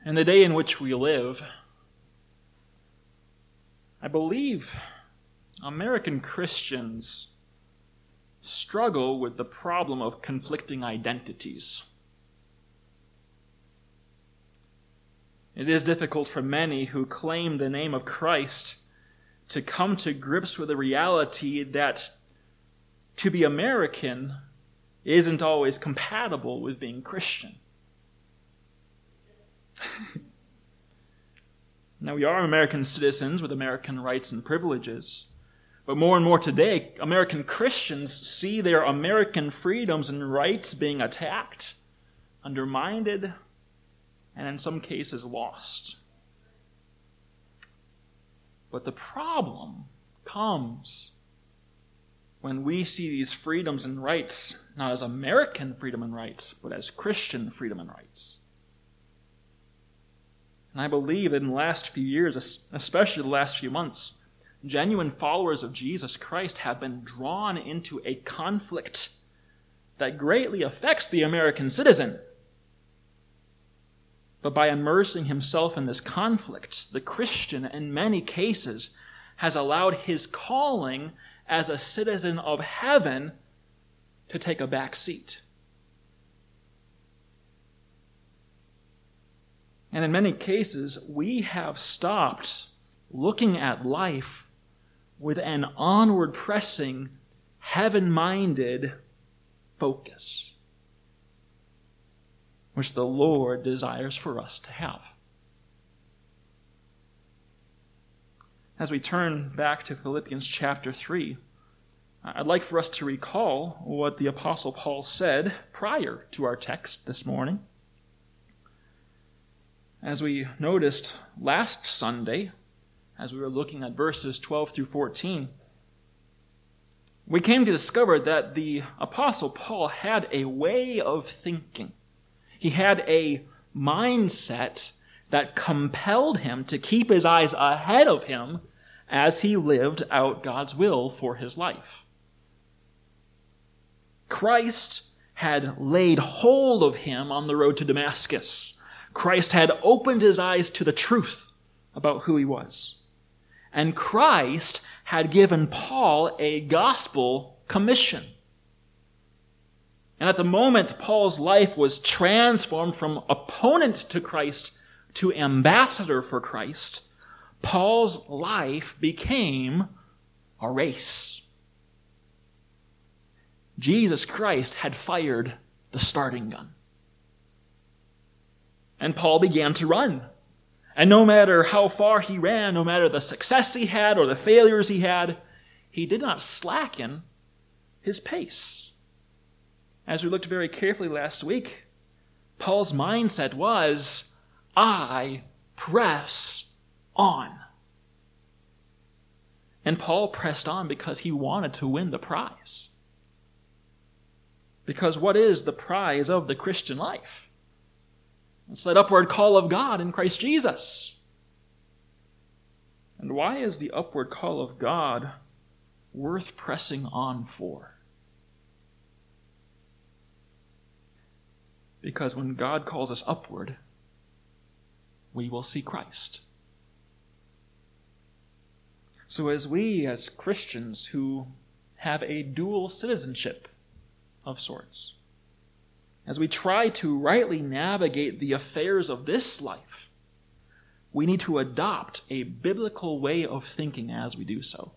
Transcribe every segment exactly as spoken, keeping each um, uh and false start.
In the day in which we live, I believe American Christians struggle with the problem of conflicting identities. It is difficult for many who claim the name of Christ to come to grips with the reality that to be American isn't always compatible with being Christian. Now, we are American citizens with American rights and privileges, but more and more today, American Christians see their American freedoms and rights being attacked, undermined, and in some cases lost. But the problem comes when we see these freedoms and rights not as American freedom and rights, but as Christian freedom and rights. And I believe that in the last few years, especially the last few months, genuine followers of Jesus Christ have been drawn into a conflict that greatly affects the American citizen. But by immersing himself in this conflict, the Christian, in many cases, has allowed his calling as a citizen of heaven to take a back seat. And in many cases, we have stopped looking at life with an onward pressing, heaven-minded focus, which the Lord desires for us to have. As we turn back to Philippians chapter three, I'd like for us to recall what the Apostle Paul said prior to our text this morning. As we noticed last Sunday, as we were looking at verses twelve through fourteen, we came to discover that the Apostle Paul had a way of thinking. He had a mindset that compelled him to keep his eyes ahead of him as he lived out God's will for his life. Christ had laid hold of him on the road to Damascus. Christ had opened his eyes to the truth about who he was. And Christ had given Paul a gospel commission. And at the moment Paul's life was transformed from opponent to Christ to ambassador for Christ, Paul's life became a race. Jesus Christ had fired the starting gun. And Paul began to run. And no matter how far he ran, no matter the success he had or the failures he had, he did not slacken his pace. As we looked very carefully last week, Paul's mindset was, I press on. And Paul pressed on because he wanted to win the prize. Because what is the prize of the Christian life? It's that upward call of God in Christ Jesus. And why is the upward call of God worth pressing on for? Because when God calls us upward, we will see Christ. So as we, as Christians who have a dual citizenship of sorts, as we try to rightly navigate the affairs of this life, we need to adopt a biblical way of thinking as we do so.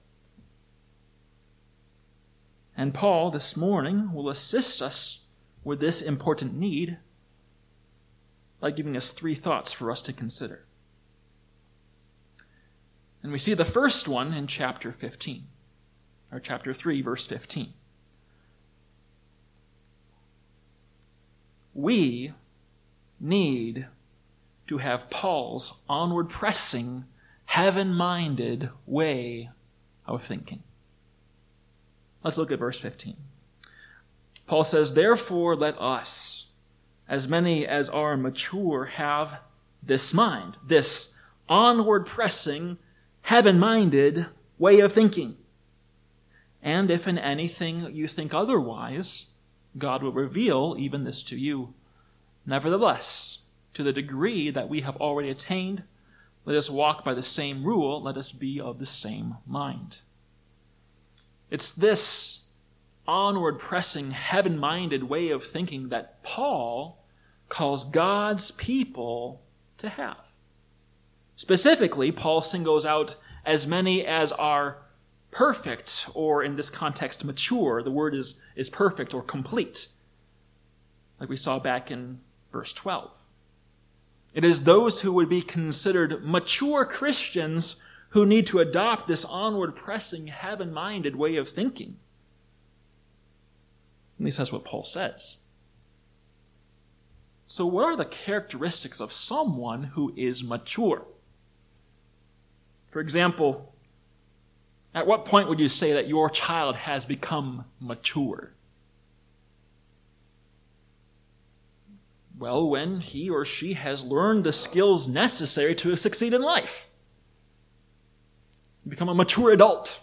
And Paul, this morning, will assist us with this important need by giving us three thoughts for us to consider. And we see the first one in chapter fifteen, or chapter three, verse fifteen. We need to have Paul's onward pressing, heaven-minded way of thinking. Let's look at verse fifteen. Paul says, therefore let us, as many as are mature, have this mind, this onward pressing, heaven-minded way of thinking. And if in anything you think otherwise, God will reveal even this to you. Nevertheless, To the degree that we have already attained, let us walk by the same rule, let us be of the same mind. It's this onward pressing, heaven-minded way of thinking that Paul calls God's people to have. Specifically, Paul singles out as many as are perfect, or in this context, mature. The word is, is perfect or complete, like we saw back in verse twelve. It is those who would be considered mature Christians who need to adopt this onward pressing, heaven-minded way of thinking. At least that's what Paul says. So what are the characteristics of someone who is mature? For example, at what point would you say that your child has become mature? Well, when he or she has learned the skills necessary to succeed in life. Become a mature adult.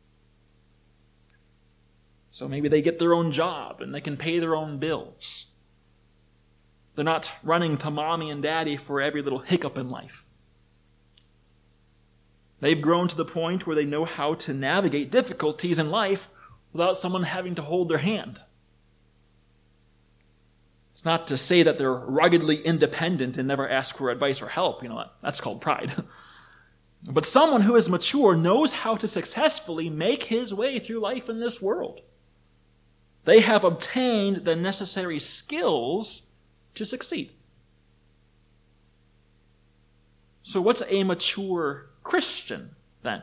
So maybe they get their own job and they can pay their own bills. They're not running to mommy and daddy for every little hiccup in life. They've grown to the point where they know how to navigate difficulties in life without someone having to hold their hand. It's not to say that they're ruggedly independent and never ask for advice or help. You know, that's called pride. But someone who is mature knows how to successfully make his way through life in this world. They have obtained the necessary skills to succeed. So what's a mature Christian then?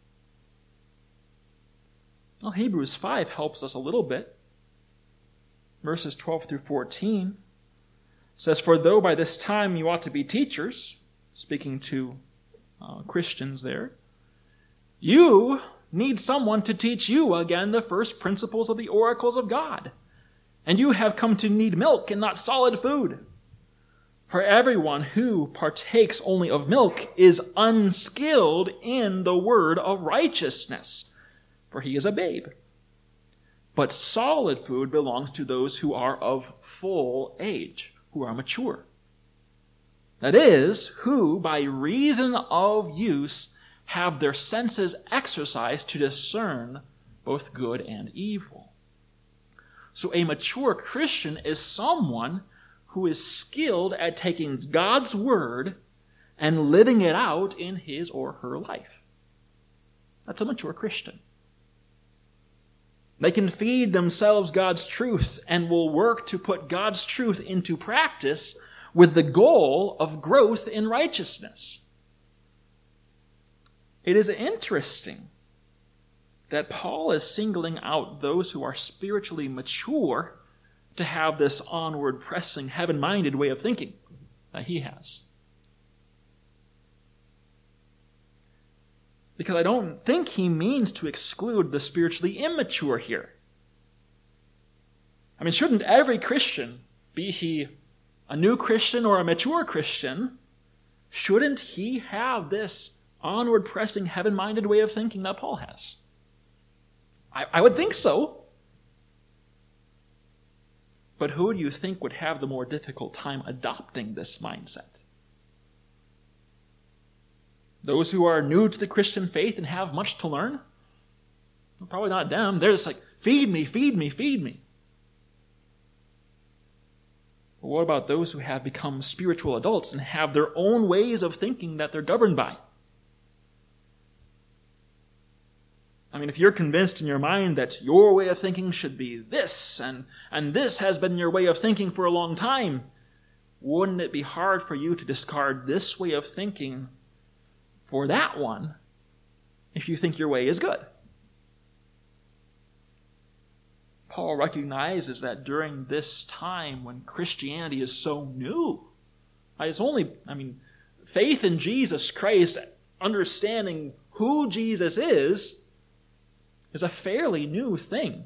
Well, Hebrews five helps us a little bit. Verses twelve through fourteen says, "For though by this time you ought to be teachers," speaking to uh, Christians there, "you need someone to teach you again the first principles of the oracles of God. And you have come to need milk and not solid food. For everyone who partakes only of milk is unskilled in the word of righteousness, for he is a babe. But solid food belongs to those who are of full age, who are mature. That is, who by reason of use have their senses exercised to discern both good and evil." So a mature Christian is someone who is skilled at taking God's word and living it out in his or her life. That's a mature Christian. They can feed themselves God's truth and will work to put God's truth into practice with the goal of growth in righteousness. It is interesting that Paul is singling out those who are spiritually mature to have this onward pressing, heaven-minded way of thinking that he has. Because I don't think he means to exclude the spiritually immature here. I mean, shouldn't every Christian, be he a new Christian or a mature Christian, shouldn't he have this onward pressing, heaven-minded way of thinking that Paul has? I, I would think so. But who do you think would have the more difficult time adopting this mindset? Those who are new to the Christian faith and have much to learn? Well, probably not them. They're just like, feed me, feed me, feed me. But what about those who have become spiritual adults and have their own ways of thinking that they're governed by? I mean, if you're convinced in your mind that your way of thinking should be this, and, and this has been your way of thinking for a long time, wouldn't it be hard for you to discard this way of thinking for that one if you think your way is good? Paul recognizes that during this time when Christianity is so new, it's only, I mean, faith in Jesus Christ, understanding who Jesus is, is a fairly new thing.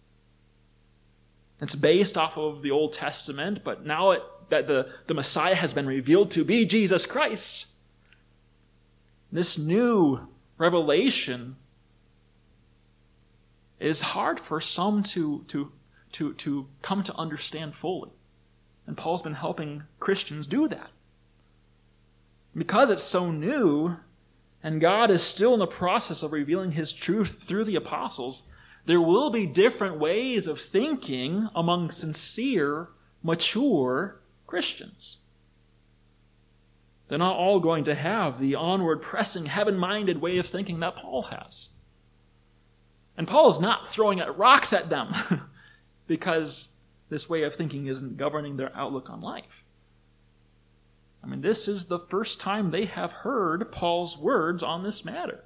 It's based off of the Old Testament, but now it, that the, the Messiah has been revealed to be Jesus Christ. This new revelation is hard for some to, to, to, to come to understand fully. And Paul's been helping Christians do that. Because it's so new, and God is still in the process of revealing his truth through the apostles, there will be different ways of thinking among sincere, mature Christians. They're not all going to have the onward pressing, heaven-minded way of thinking that Paul has. And Paul is not throwing rocks at them because this way of thinking isn't governing their outlook on life. I mean, this is the first time they have heard Paul's words on this matter.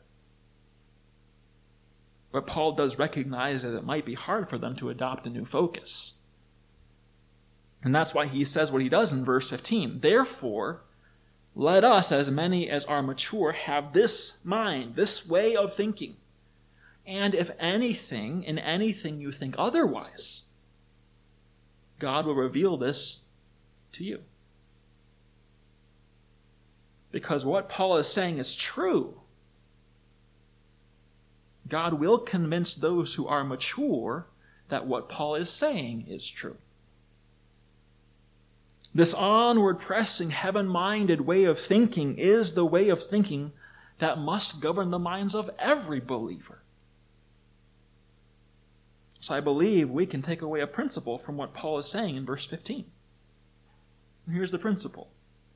But Paul does recognize that it might be hard for them to adopt a new focus. And that's why he says what he does in verse fifteen. Therefore, let us, as many as are mature, have this mind, this way of thinking. And if anything, in anything you think otherwise, God will reveal this to you. Because what Paul is saying is true. God will convince those who are mature that what Paul is saying is true. This onward pressing, heaven-minded way of thinking is the way of thinking that must govern the minds of every believer. So I believe we can take away a principle from what Paul is saying in verse fifteen. And here's the principle.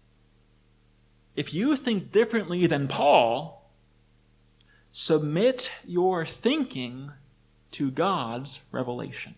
If you think differently than Paul, submit your thinking to God's revelation.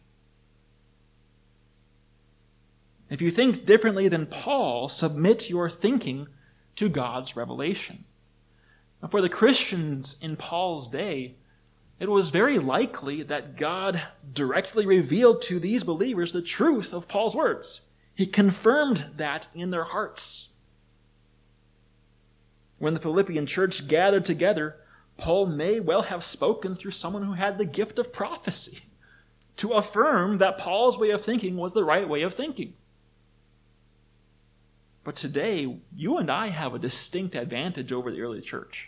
If you think differently than Paul, submit your thinking to God's revelation. Now, for the Christians in Paul's day, it was very likely that God directly revealed to these believers the truth of Paul's words. He confirmed that in their hearts. When the Philippian church gathered together, Paul may well have spoken through someone who had the gift of prophecy to affirm that Paul's way of thinking was the right way of thinking. But today, you and I have a distinct advantage over the early church.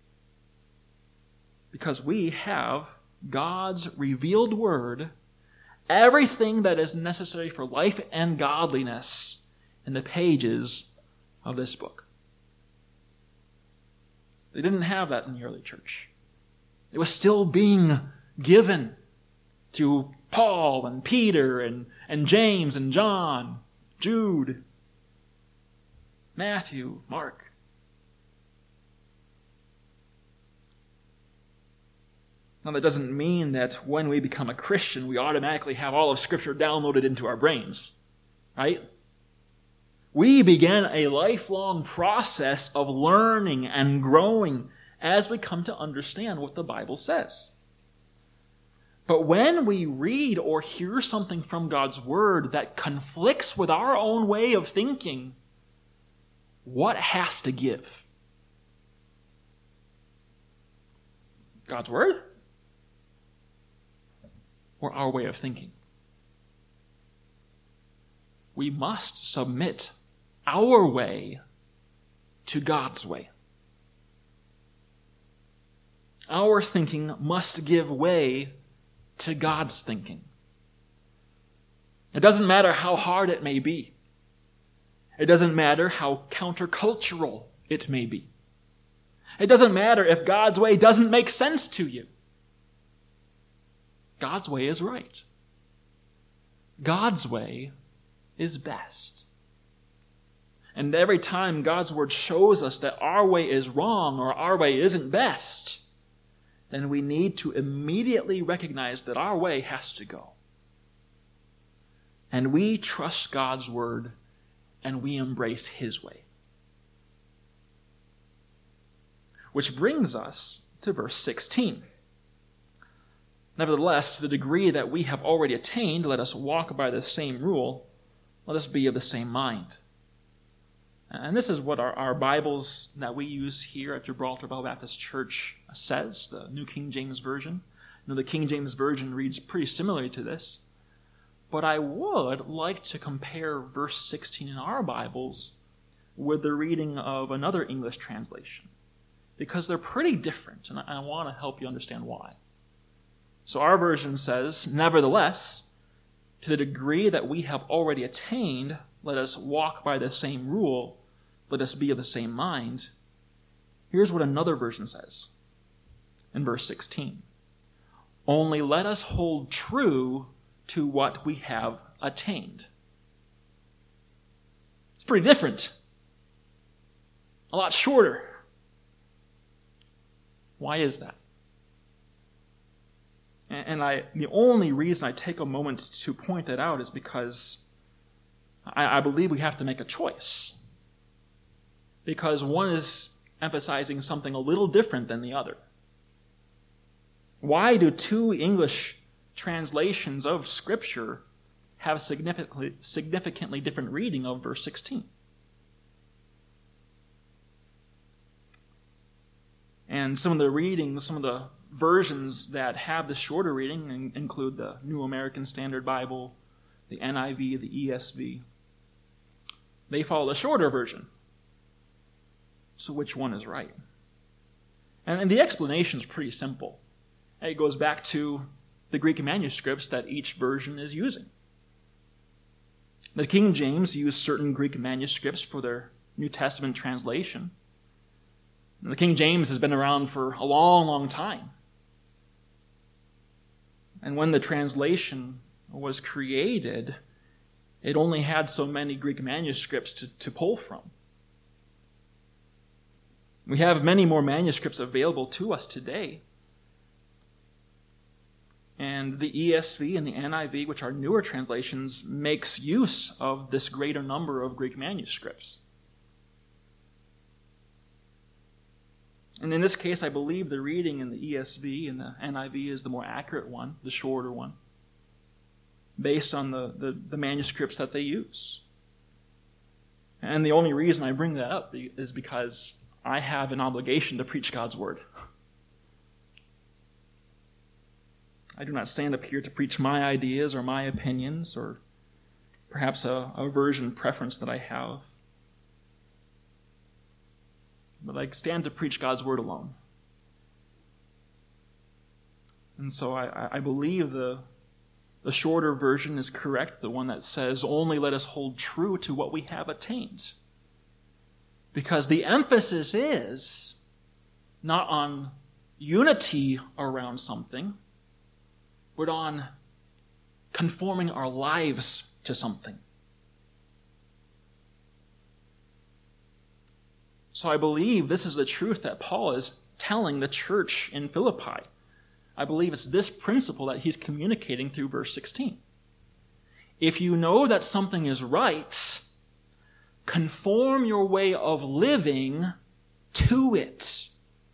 Because we have God's revealed word, everything that is necessary for life and godliness in the pages of this book. They didn't have that in the early church. It was still being given to Paul and Peter and, and James and John, Jude, Matthew, Mark. Now, that doesn't mean that when we become a Christian, we automatically have all of Scripture downloaded into our brains, right? We begin a lifelong process of learning and growing as we come to understand what the Bible says. But when we read or hear something from God's Word that conflicts with our own way of thinking, what has to give? God's Word? Or our way of thinking? We must submit our way to God's way. Our thinking must give way to God's thinking. It doesn't matter how hard it may be. It doesn't matter how countercultural it may be. It doesn't matter if God's way doesn't make sense to you. God's way is right. God's way is best. And every time God's word shows us that our way is wrong or our way isn't best, then we need to immediately recognize that our way has to go. And we trust God's word and we embrace his way. Which brings us to verse sixteen. Nevertheless, to the degree that we have already attained, let us walk by the same rule. Let us be of the same mind. And this is what our, our Bibles that we use here at Gibraltar Bible Baptist Church says, the New King James Version. You know, the King James Version reads pretty similarly to this. But I would like to compare verse sixteen in our Bibles with the reading of another English translation, because they're pretty different, and I want to help you understand why. So our version says, nevertheless, to the degree that we have already attained, let us walk by the same rule, let us be of the same mind. Here's what another version says in verse sixteen. Only let us hold true to what we have attained. It's pretty different. A lot shorter. Why is that? And I, the only reason I take a moment to point that out is because I, I believe we have to make a choice. Because one is emphasizing something a little different than the other. Why do two English translations of Scripture have significantly, significantly different reading of verse sixteen? And some of the readings, some of the versions that have the shorter reading include the New American Standard Bible, the N I V, the E S V. They follow the shorter version. So which one is right? And, and the explanation is pretty simple. It goes back to the Greek manuscripts that each version is using. The King James used certain Greek manuscripts for their New Testament translation. The King James has been around for a long, long time. And when the translation was created, it only had so many Greek manuscripts to, to pull from. We have many more manuscripts available to us today. And the E S V and the N I V, which are newer translations, makes use of this greater number of Greek manuscripts. And in this case, I believe the reading in the E S V and the N I V is the more accurate one, the shorter one, based on the, the, the manuscripts that they use. And the only reason I bring that up is because I have an obligation to preach God's word. I do not stand up here to preach my ideas or my opinions or perhaps a, a version preference that I have. But I stand to preach God's word alone. And so I, I believe the, the shorter version is correct, the one that says, only let us hold true to what we have attained. Because the emphasis is not on unity around something, but on conforming our lives to something. So I believe this is the truth that Paul is telling the church in Philippi. I believe it's this principle that he's communicating through verse sixteen. If you know that something is right, conform your way of living to it.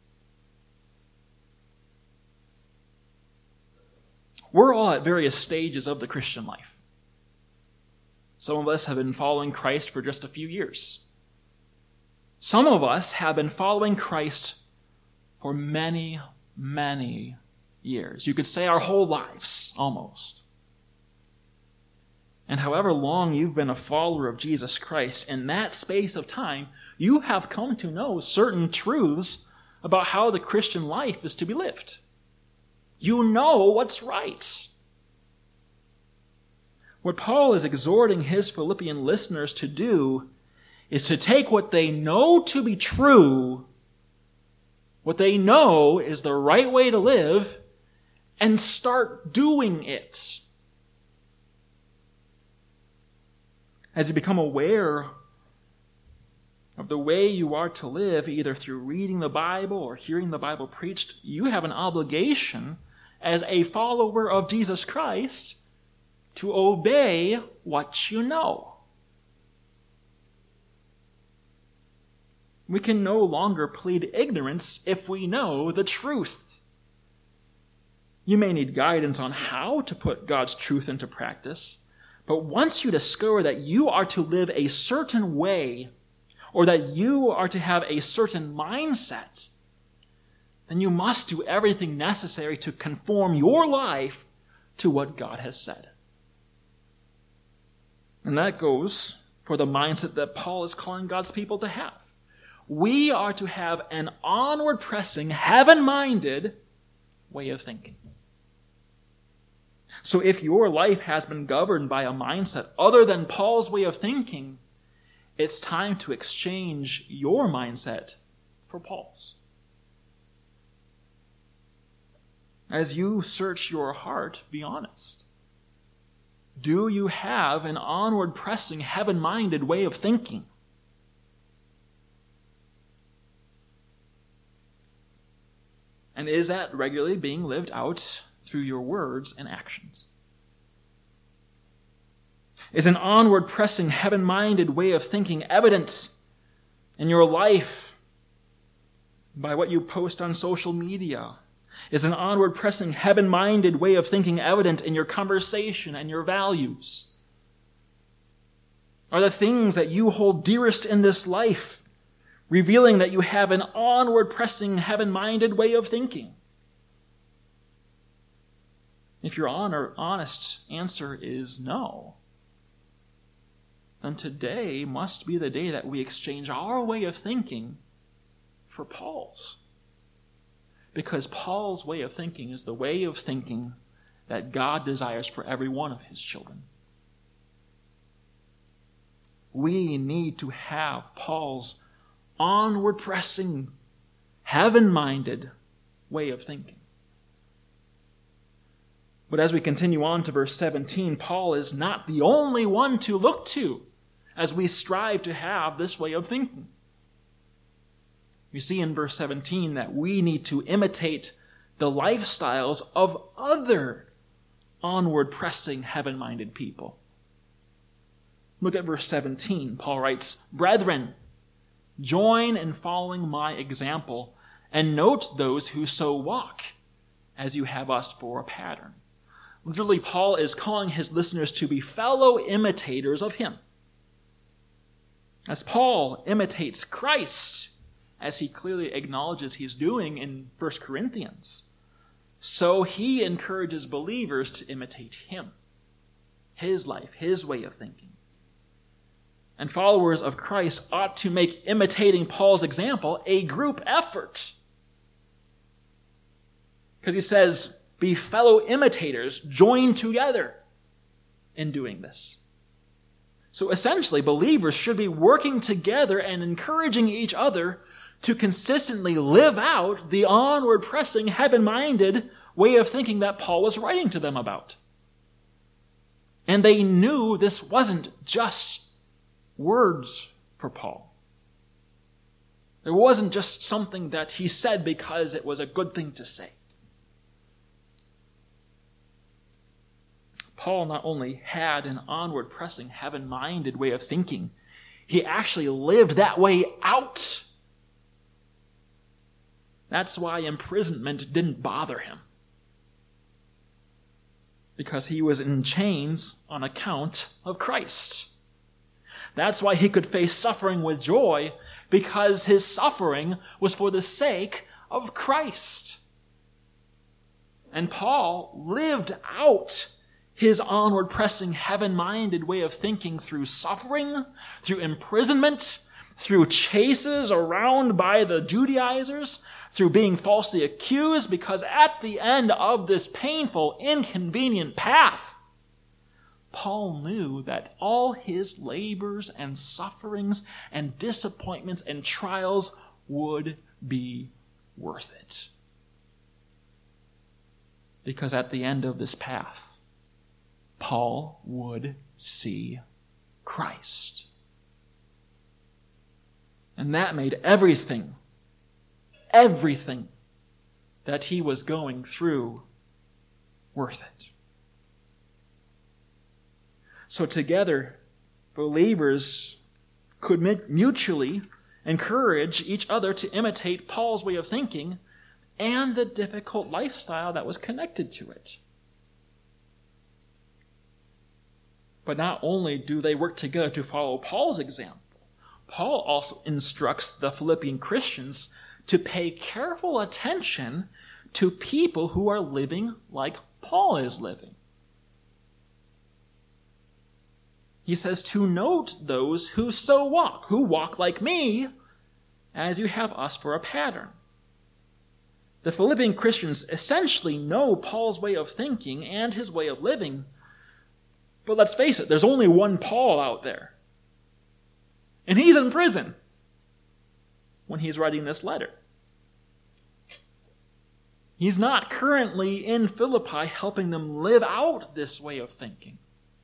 We're all at various stages of the Christian life. Some of us have been following Christ for just a few years. Some of us have been following Christ for many, many years. You could say our whole lives, almost. And however long you've been a follower of Jesus Christ, in that space of time, you have come to know certain truths about how the Christian life is to be lived. You know what's right. What Paul is exhorting his Philippian listeners to do is to take what they know to be true, what they know is the right way to live, and start doing it. As you become aware of the way you are to live, either through reading the Bible or hearing the Bible preached, you have an obligation as a follower of Jesus Christ to obey what you know. We can no longer plead ignorance if we know the truth. You may need guidance on how to put God's truth into practice, but once you discover that you are to live a certain way, or that you are to have a certain mindset, then you must do everything necessary to conform your life to what God has said. And that goes for the mindset that Paul is calling God's people to have. We are to have an onward-pressing, heaven-minded way of thinking. So if your life has been governed by a mindset other than Paul's way of thinking, it's time to exchange your mindset for Paul's. As you search your heart, be honest. Do you have an onward-pressing, heaven-minded way of thinking? And is that regularly being lived out through your words and actions? Is an onward-pressing, heaven-minded way of thinking evident in your life by what you post on social media? Is an onward-pressing, heaven-minded way of thinking evident in your conversation and your values? Are the things that you hold dearest in this life revealing that you have an onward-pressing, heaven-minded way of thinking? If your honest answer is no, then today must be the day that we exchange our way of thinking for Paul's. Because Paul's way of thinking is the way of thinking that God desires for every one of his children. We need to have Paul's onward-pressing, heaven-minded way of thinking. But as we continue on to verse seventeen, Paul is not the only one to look to as we strive to have this way of thinking. We see in verse seventeen that we need to imitate the lifestyles of other onward-pressing, heaven-minded people. Look at verse seventeen. Paul writes, "Brethren, join in following my example, and note those who so walk, as you have us for a pattern." Literally, Paul is calling his listeners to be fellow imitators of him. As Paul imitates Christ, as he clearly acknowledges he's doing in First Corinthians, so he encourages believers to imitate him, his life, his way of thinking. And followers of Christ ought to make imitating Paul's example a group effort. Because he says, be fellow imitators, join together in doing this. So essentially, believers should be working together and encouraging each other to consistently live out the onward-pressing, heaven-minded way of thinking that Paul was writing to them about. And they knew this wasn't just words for Paul. It wasn't just something that he said because it was a good thing to say. Paul not only had an onward-pressing, heaven-minded way of thinking, he actually lived that way out. That's why imprisonment didn't bother him. Because he was in chains on account of Christ. That's why he could face suffering with joy, because his suffering was for the sake of Christ. And Paul lived out his onward-pressing, heaven-minded way of thinking through suffering, through imprisonment, through chases around by the Judaizers, through being falsely accused, because at the end of this painful, inconvenient path, Paul knew that all his labors and sufferings and disappointments and trials would be worth it. Because at the end of this path, Paul would see Christ. And that made everything, everything that he was going through worth it. So together, believers could mutually encourage each other to imitate Paul's way of thinking and the difficult lifestyle that was connected to it. But not only do they work together to follow Paul's example, Paul also instructs the Philippian Christians to pay careful attention to people who are living like Paul is living. He says to note those who so walk, who walk like me, as you have us for a pattern. The Philippian Christians essentially know Paul's way of thinking and his way of living. But let's face it, there's only one Paul out there. And he's in prison when he's writing this letter. He's not currently in Philippi helping them live out this way of thinking.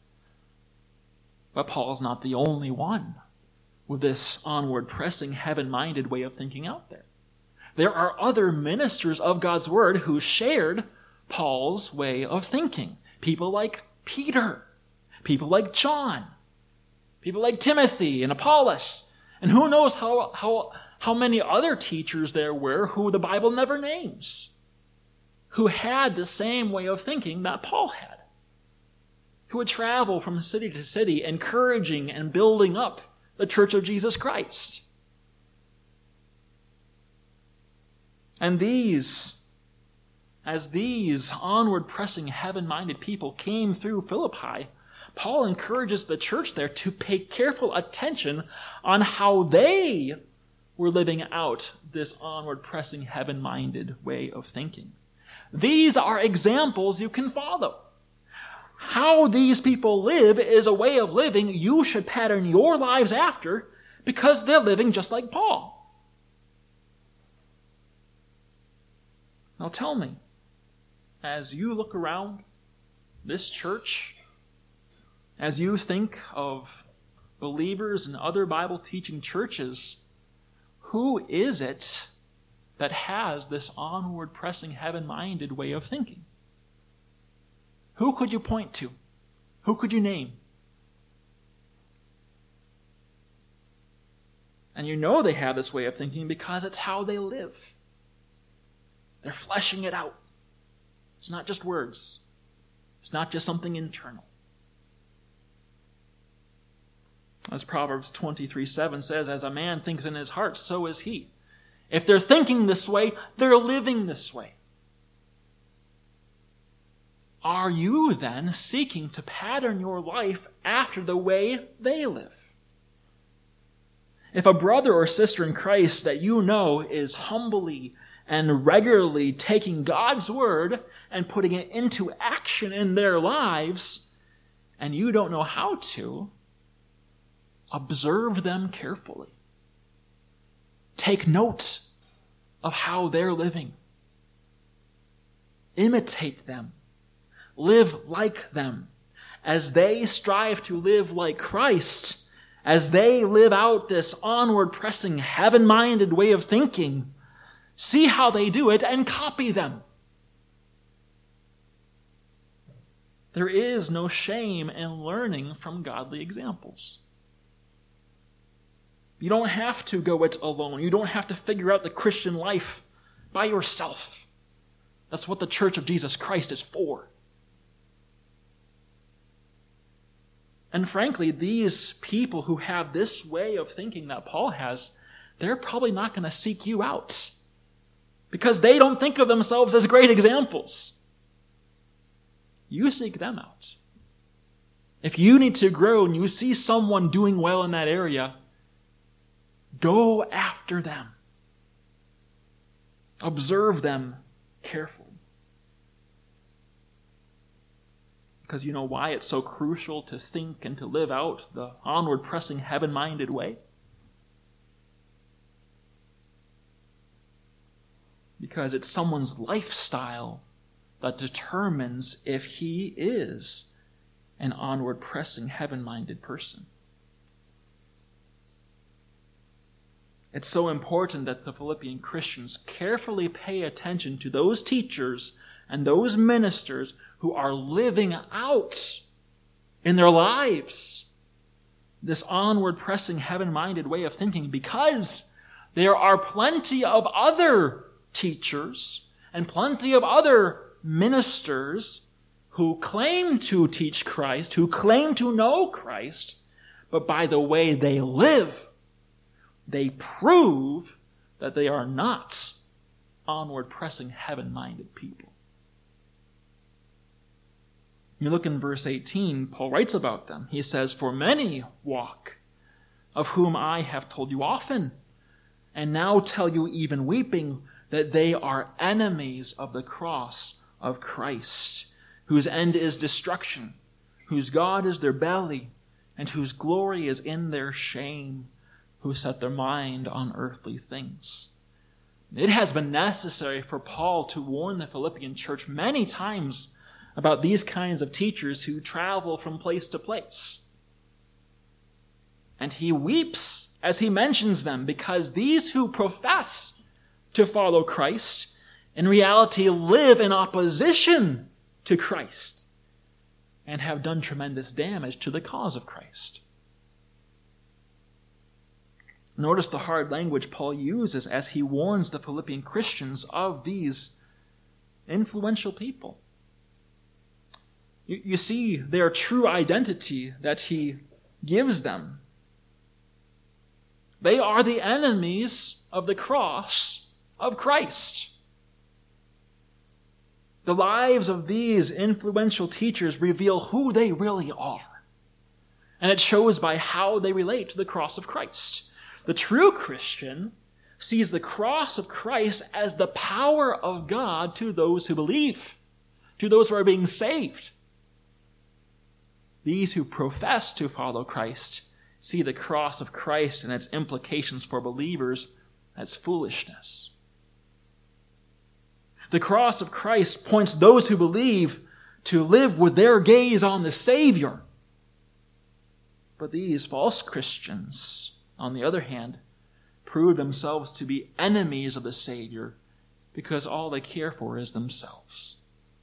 But Paul's not the only one with this onward pressing, heaven-minded way of thinking out there. There are other ministers of God's word who shared Paul's way of thinking. People like Peter, people like John, people like Timothy and Apollos, and who knows how, how, how many other teachers there were who the Bible never names, who had the same way of thinking that Paul had, who would travel from city to city, encouraging and building up the Church of Jesus Christ. And these, as these onward pressing, heaven-minded people came through Philippi, Paul encourages the church there to pay careful attention on how they were living out this onward pressing, heaven-minded way of thinking. These are examples you can follow. How these people live is a way of living you should pattern your lives after, because they're living just like Paul. Now tell me, as you look around this church, as you think of believers and other Bible-teaching churches, who is it that has this onward pressing, heaven-minded way of thinking? Who could you point to? Who could you name? And you know they have this way of thinking because it's how they live. They're fleshing it out. It's not just words. It's not just something internal. As Proverbs twenty-three seven says, as a man thinks in his heart, so is he. If they're thinking this way, they're living this way. Are you then seeking to pattern your life after the way they live? If a brother or sister in Christ that you know is humbly and regularly taking God's word and putting it into action in their lives, and you don't know how to, observe them carefully. Take note of how they're living. Imitate them. Live like them. As they strive to live like Christ, as they live out this onward pressing, heaven-minded way of thinking, see how they do it and copy them. There is no shame in learning from godly examples. You don't have to go it alone. You don't have to figure out the Christian life by yourself. That's what the Church of Jesus Christ is for. And frankly, these people who have this way of thinking that Paul has, they're probably not going to seek you out because they don't think of themselves as great examples. You seek them out. If you need to grow and you see someone doing well in that area, go after them. Observe them carefully. Because you know why it's so crucial to think and to live out the onward pressing, heaven-minded way? Because it's someone's lifestyle that determines if he is an onward pressing, heaven-minded person. It's so important that the Philippian Christians carefully pay attention to those teachers and those ministers who are living out in their lives this onward pressing, heaven-minded way of thinking, because there are plenty of other teachers and plenty of other ministers who claim to teach Christ, who claim to know Christ, but by the way they live, they prove that they are not onward pressing, heaven-minded people. You look in verse eighteen, Paul writes about them. He says, "For many walk, of whom I have told you often, and now tell you even weeping, that they are enemies of the cross of Christ, whose end is destruction, whose God is their belly, and whose glory is in their shame, who set their mind on earthly things. It has been necessary for Paul to warn the Philippian church many times about these kinds of teachers who travel from place to place. And he weeps as he mentions them, because these who profess to follow Christ in reality live in opposition to Christ and have done tremendous damage to the cause of Christ. Notice the hard language Paul uses as he warns the Philippian Christians of these influential people. You, you see their true identity that he gives them. They are the enemies of the cross of Christ. The lives of these influential teachers reveal who they really are. And it shows by how they relate to the cross of Christ. The true Christian sees the cross of Christ as the power of God to those who believe, to those who are being saved. These who profess to follow Christ see the cross of Christ and its implications for believers as foolishness. The cross of Christ points those who believe to live with their gaze on the Savior. But these false Christians, on the other hand, prove themselves to be enemies of the Savior because all they care for is themselves.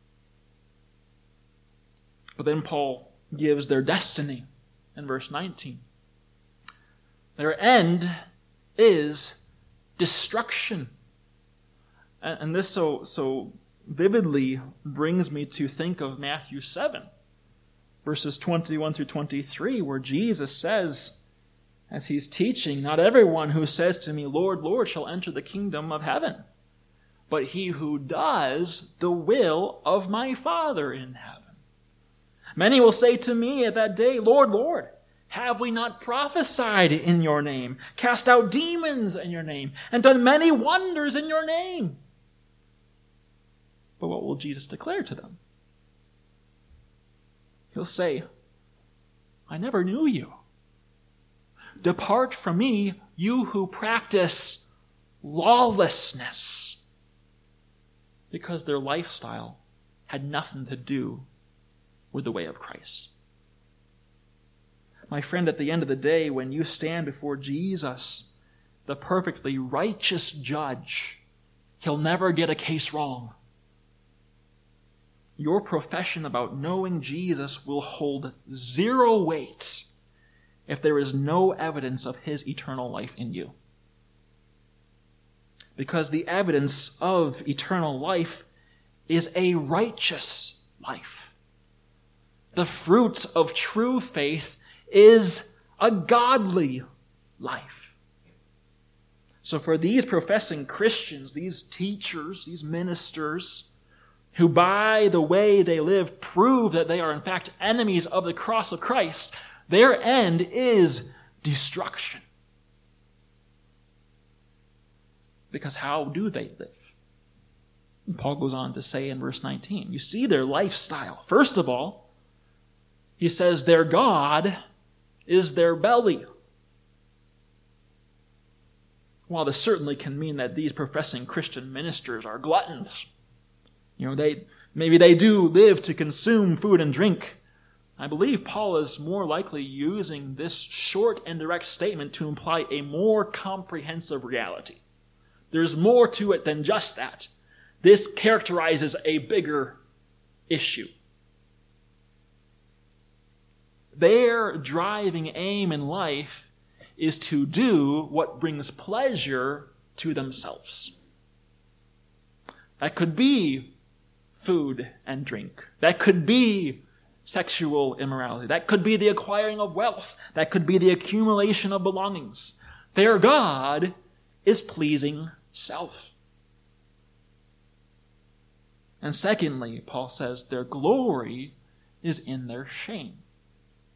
But then Paul gives their destiny in verse nineteen. Their end is destruction. And this so, so vividly brings me to think of Matthew seven, verses twenty-one through twenty-three, where Jesus says, as he's teaching, "Not everyone who says to me, 'Lord, Lord,' shall enter the kingdom of heaven, but he who does the will of my Father in heaven. Many will say to me at that day, 'Lord, Lord, have we not prophesied in your name, cast out demons in your name, and done many wonders in your name?' But what will Jesus declare to them? He'll say, 'I never knew you. Depart from me, you who practice lawlessness,' because their lifestyle had nothing to do with the way of Christ. My friend, at the end of the day, when you stand before Jesus, the perfectly righteous judge, he'll never get a case wrong. Your profession about knowing Jesus will hold zero weight if there is no evidence of his eternal life in you. Because the evidence of eternal life is a righteous life. The fruit of true faith is a godly life. So for these professing Christians, these teachers, these ministers, who by the way they live prove that they are in fact enemies of the cross of Christ, their end is destruction. Because how do they live? And Paul goes on to say in verse nineteen, you see their lifestyle. First of all, he says their God is their belly. While this certainly can mean that these professing Christian ministers are gluttons, you know, they maybe they do live to consume food and drink, I believe Paul is more likely using this short and direct statement to imply a more comprehensive reality. There's more to it than just that. This characterizes a bigger issue. Their driving aim in life is to do what brings pleasure to themselves. That could be food and drink. That could be sexual immorality. That could be the acquiring of wealth. That could be the accumulation of belongings. Their God is pleasing self. And secondly, Paul says their glory is in their shame.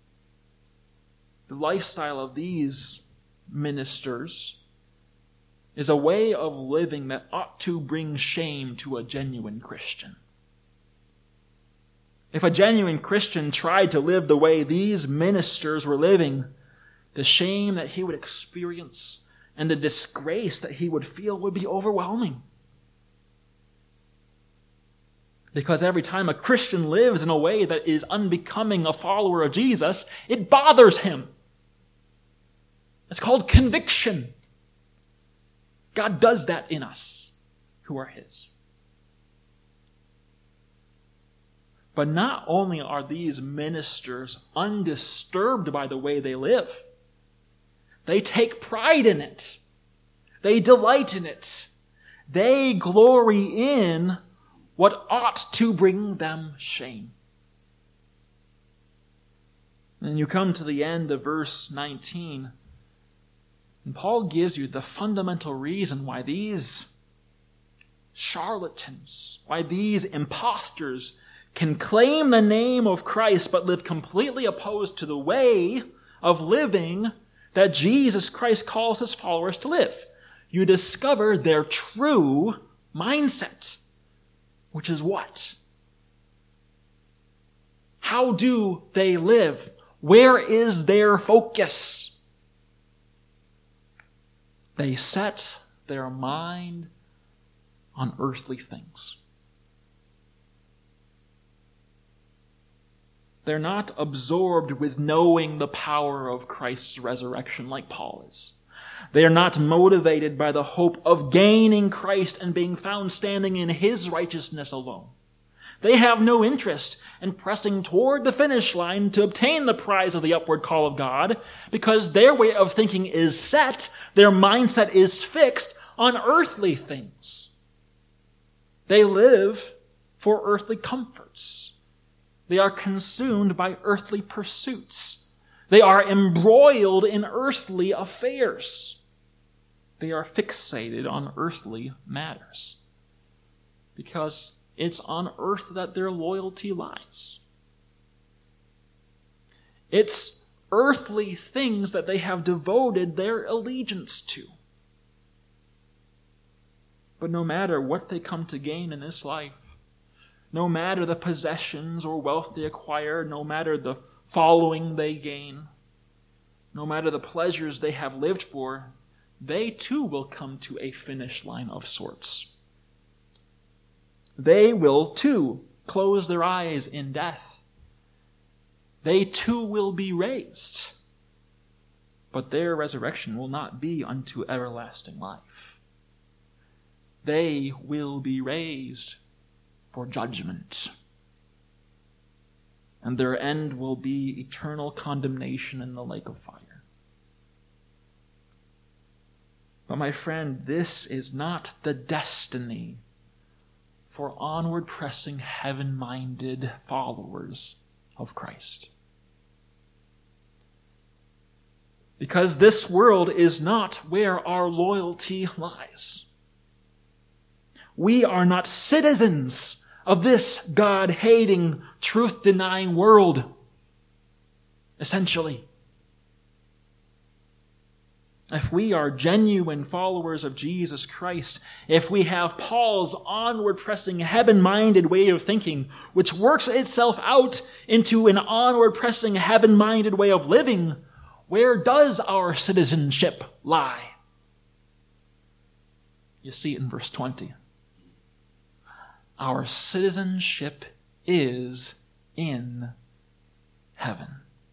The lifestyle of these ministers is a way of living that ought to bring shame to a genuine Christian. If a genuine Christian tried to live the way these ministers were living, the shame that he would experience and the disgrace that he would feel would be overwhelming. Because every time a Christian lives in a way that is unbecoming a follower of Jesus, it bothers him. It's called conviction. God does that in us who are His. But not only are these ministers undisturbed by the way they live, they take pride in it. They delight in it. They glory in what ought to bring them shame. And you come to the end of verse nineteen, and Paul gives you the fundamental reason why these charlatans, why these impostors can claim the name of Christ but live completely opposed to the way of living that Jesus Christ calls His followers to live. You discover their true mindset, which is what? How do they live? Where is their focus? They set their mind on earthly things. They're not absorbed with knowing the power of Christ's resurrection like Paul is. They are not motivated by the hope of gaining Christ and being found standing in His righteousness alone. They have no interest in pressing toward the finish line to obtain the prize of the upward call of God, because their way of thinking is set, their mindset is fixed on earthly things. They live for earthly comforts. They are consumed by earthly pursuits. They are embroiled in earthly affairs. They are fixated on earthly matters, because it's on earth that their loyalty lies. It's earthly things that they have devoted their allegiance to. But no matter what they come to gain in this life, no matter the possessions or wealth they acquire, no matter the following they gain, no matter the pleasures they have lived for, they too will come to a finish line of sorts. They will too close their eyes in death. They too will be raised. But their resurrection will not be unto everlasting life. They will be raised for judgment. And their end will be eternal condemnation in the lake of fire. But my friend, this is not the destiny for onward pressing, heaven-minded followers of Christ. Because this world is not where our loyalty lies. We are not citizens of this God-hating, truth-denying world, essentially. If we are genuine followers of Jesus Christ, if we have Paul's onward-pressing, heaven-minded way of thinking, which works itself out into an onward-pressing, heaven-minded way of living, where does our citizenship lie? You see it in verse twenty. Our citizenship is in heaven.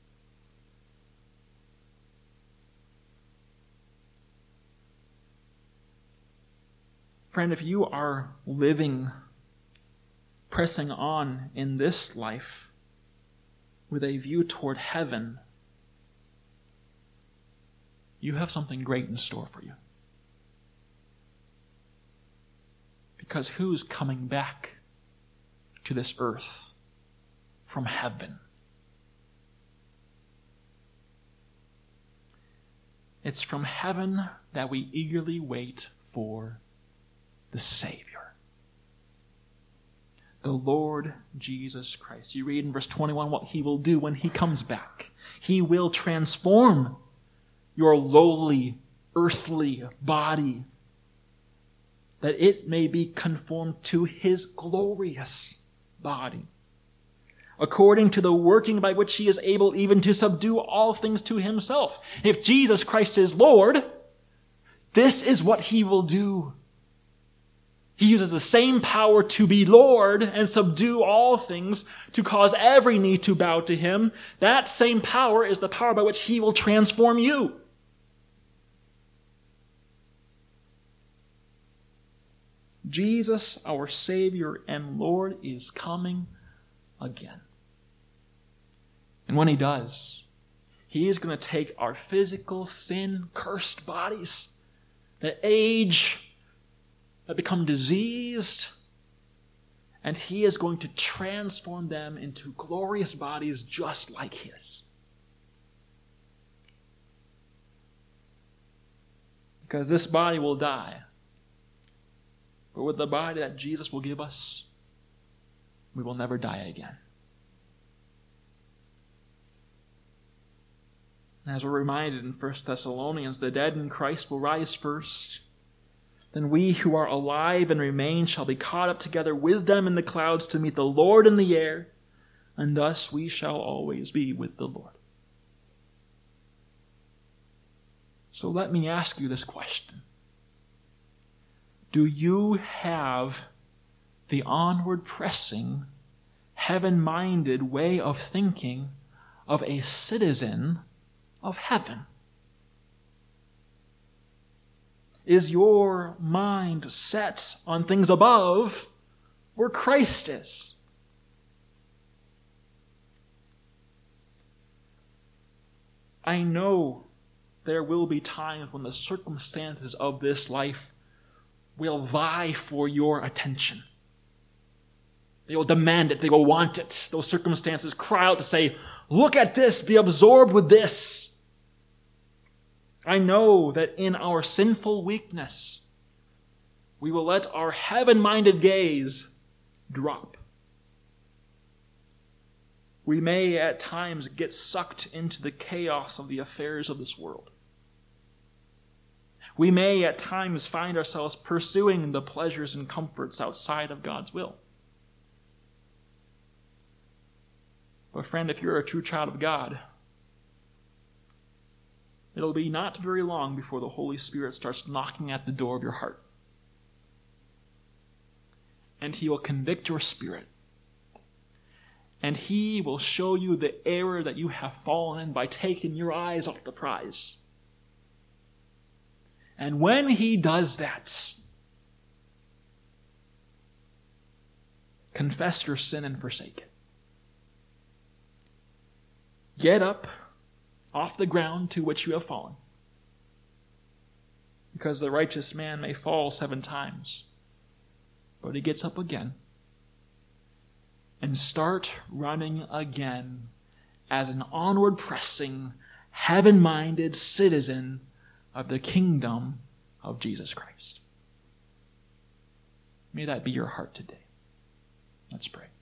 Friend, if you are living, pressing on in this life with a view toward heaven, you have something great in store for you. Because who's coming back to this earth from heaven? It's from heaven that we eagerly wait for the Savior, the Lord Jesus Christ. You read in verse twenty-one what He will do when He comes back. He will transform your lowly, earthly body that it may be conformed to his glorious body, according to the working by which he is able even to subdue all things to himself. If Jesus Christ is Lord, this is what he will do. He uses the same power to be Lord and subdue all things, to cause every knee to bow to him. That same power is the power by which he will transform you. Jesus, our Savior and Lord, is coming again. And when he does, he is going to take our physical, sin-cursed bodies that age, that become diseased, and he is going to transform them into glorious bodies just like his. Because this body will die, but with the body that Jesus will give us, we will never die again. And as we're reminded in First Thessalonians, the dead in Christ will rise first. Then we who are alive and remain shall be caught up together with them in the clouds to meet the Lord in the air, and thus we shall always be with the Lord. So let me ask you this question. Do you have the onward pressing, heaven-minded way of thinking of a citizen of heaven? Is your mind set on things above where Christ is? I know there will be times when the circumstances of this life will vie for your attention. They will demand it. They will want it. Those circumstances cry out to say, look at this, be absorbed with this. I know that in our sinful weakness, we will let our heaven-minded gaze drop. We may at times get sucked into the chaos of the affairs of this world. We may at times find ourselves pursuing the pleasures and comforts outside of God's will. But friend, if you're a true child of God, it'll be not very long before the Holy Spirit starts knocking at the door of your heart. And he will convict your spirit. And he will show you the error that you have fallen in by taking your eyes off the prize. And when he does that, confess your sin and forsake it. Get up off the ground to which you have fallen. Because the righteous man may fall seven times, but he gets up again. And start running again as an onward pressing, heaven-minded citizen of the kingdom of Jesus Christ. May that be your heart today. Let's pray.